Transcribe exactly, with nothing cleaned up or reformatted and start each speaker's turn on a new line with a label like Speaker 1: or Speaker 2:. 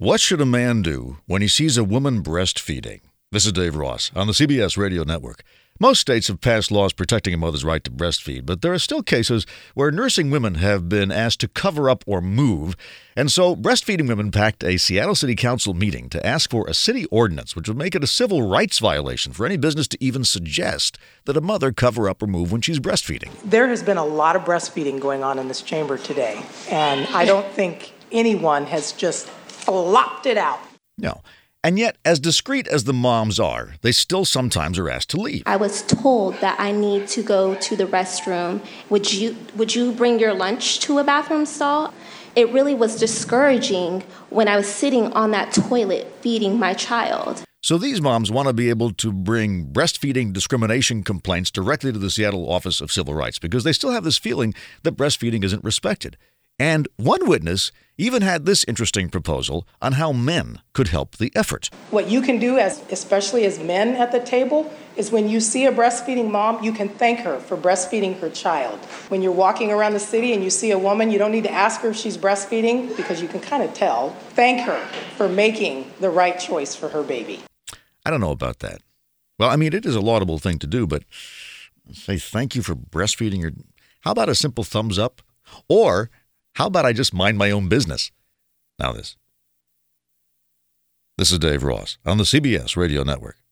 Speaker 1: What should a man do when he sees a woman breastfeeding? This is Dave Ross on the C B S Radio Network. Most states have passed laws protecting a mother's right to breastfeed, but there are still cases where nursing women have been asked to cover up or move. And so breastfeeding women packed a Seattle City Council meeting to ask for a city ordinance which would make it a civil rights violation for any business to even suggest that a mother cover up or move when she's breastfeeding.
Speaker 2: There has been a lot of breastfeeding going on in this chamber today, and I don't think anyone has just flopped it out.
Speaker 1: No. And yet, as discreet as the moms are, they still sometimes are asked to leave.
Speaker 3: I was told that I need to go to the restroom. Would you would you bring your lunch to a bathroom stall? It really was discouraging when I was sitting on that toilet feeding my child.
Speaker 1: So these moms want to be able to bring breastfeeding discrimination complaints directly to the Seattle Office of Civil Rights because they still have this feeling that breastfeeding isn't respected. And one witness even had this interesting proposal on how men could help the effort.
Speaker 2: What you can do, as especially as men at the table, is when you see a breastfeeding mom, you can thank her for breastfeeding her child. When you're walking around the city and you see a woman, you don't need to ask her if she's breastfeeding because you can kind of tell. Thank her for making the right choice for her baby.
Speaker 1: I don't know about that. Well, I mean, it is a laudable thing to do, but say thank you for breastfeeding your... How about a simple thumbs up? Or how about I just mind my own business? Now this. This is Dave Ross on the C B S Radio Network.